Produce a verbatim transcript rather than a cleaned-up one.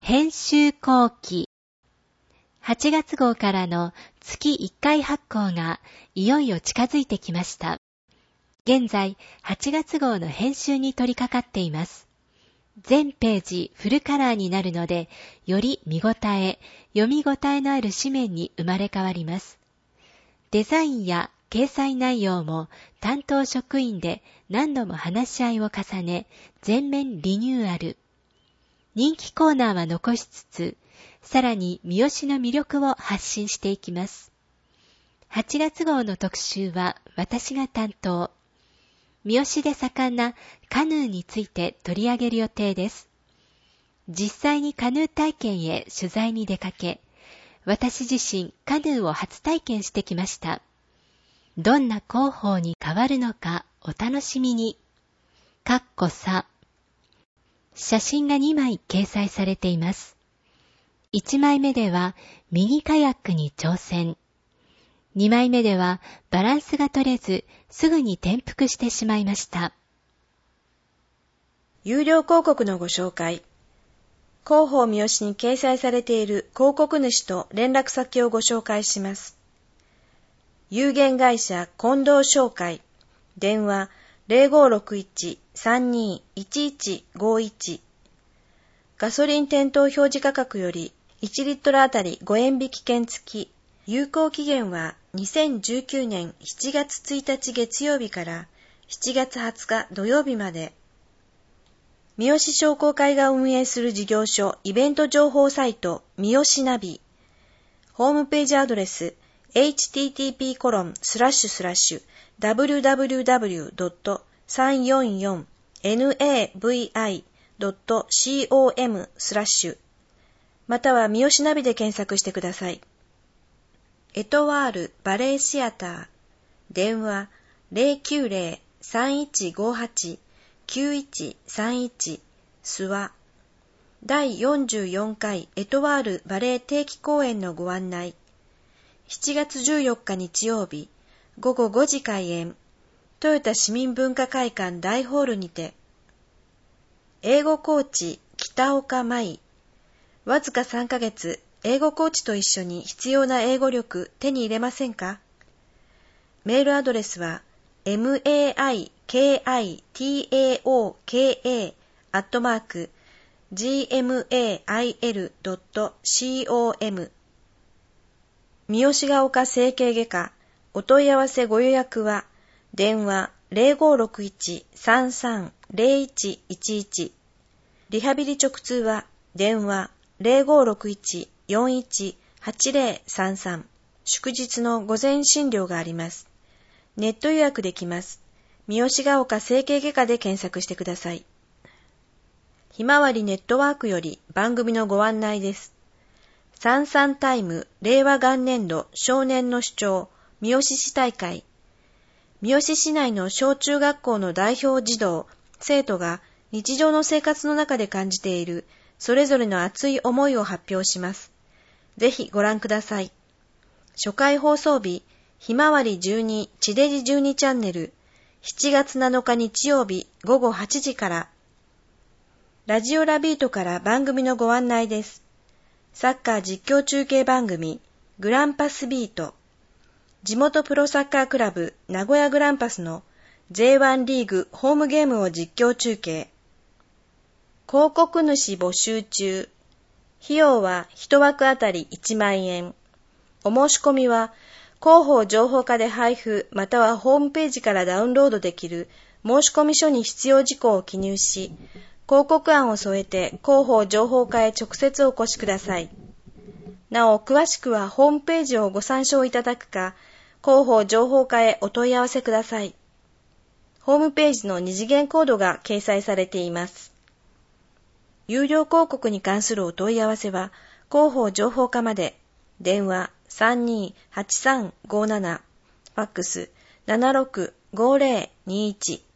編集後期はちがつ号からの月いっかい発行がいよいよ近づいてきました。現在はちがつ号の編集に取り掛かっています。全ページフルカラーになるので、より見応え、読み応えのある紙面に生まれ変わります。デザインや掲載内容も担当職員で何度も話し合いを重ね、全面リニューアル。人気コーナーは残しつつ、さらに三好の魅力を発信していきます。はちがつ号の特集は私が担当。三好で盛んなカヌーについて取り上げる予定です。実際にカヌー体験へ取材に出かけ、私自身カヌーを初体験してきました。どんな広報に変わるのかお楽しみに。かっこさ。写真がにまい掲載されています。いちまいめではミニカヤックに挑戦。にまいめではバランスが取れずすぐに転覆してしまいました。 有料広告のご紹介。広報三好に掲載されている広告主と連絡先をご紹介します。有限会社近藤商会。電話 ゼロごろくいち さんにいちいちごいち。ガソリン店頭表示価格よりいちリットルあたりごえん引き券付き。有効期限はにせんじゅうきゅうねんしちがつついたち月曜日からしちがつはつか土曜日まで。三好商工会が運営する事業所イベント情報サイト三好ナビ。ホームページアドレス エイチティーティーピーコロンスラッシュスラッシュダブリューダブリューダブリュードットさんよんよんナビドットコム スラッシュまたは三好ナビで検索してください。エトワールバレエシアター。電話 ゼロきゅうゼロ さんいちごはち きゅういちさんいち スワ。だいよんじゅうよんかいエトワールバレエ定期公演のご案内。しちがつじゅうよっか日曜日、ごごごじ開演。豊田市民文化会館大ホールにて。英語コーチ北岡舞。わずかさんかげつ、英語コーチと一緒に必要な英語力手に入れませんか？メールアドレスは メイキタオカ アットマーク ジーエムエーアイエルドットコム。三好が丘整形外科。お問い合わせご予約は電話 ゼロごろくいち さんさん ゼロいちいちいち。リハビリ直通は電話 ゼロごろくいち よんいち はちゼロさんさん。祝日の午前診療があります。ネット予約できます。三好が丘整形外科で検索してください。ひまわりネットワークより番組のご案内です。さんさんタイム令和元年度少年の主張三好市大会。三好市内の小中学校の代表児童、生徒が日常の生活の中で感じているそれぞれの熱い思いを発表します。ぜひご覧ください。初回放送日、ひまわりじゅうに地デジじゅうにチャンネル、しちがつなのか日曜日ごごはちじから。ラジオラビートから番組のご案内です。サッカー実況中継番組、グランパスビート。地元プロサッカークラブ名古屋グランパスの ジェイワン リーグホームゲームを実況中継。広告主募集中。費用は一枠あたりいちまんえん。お申し込みは広報情報課で配布またはホームページからダウンロードできる申し込み書に必要事項を記入し、広告案を添えて広報情報課へ直接お越しください。なお、詳しくはホームページをご参照いただくか、広報情報課へお問い合わせください。ホームページの二次元コードが掲載されています。有料広告に関するお問い合わせは、広報情報課まで。電話 さんにーはちさんごーなな、ファックス ななろくごーぜろにーいち。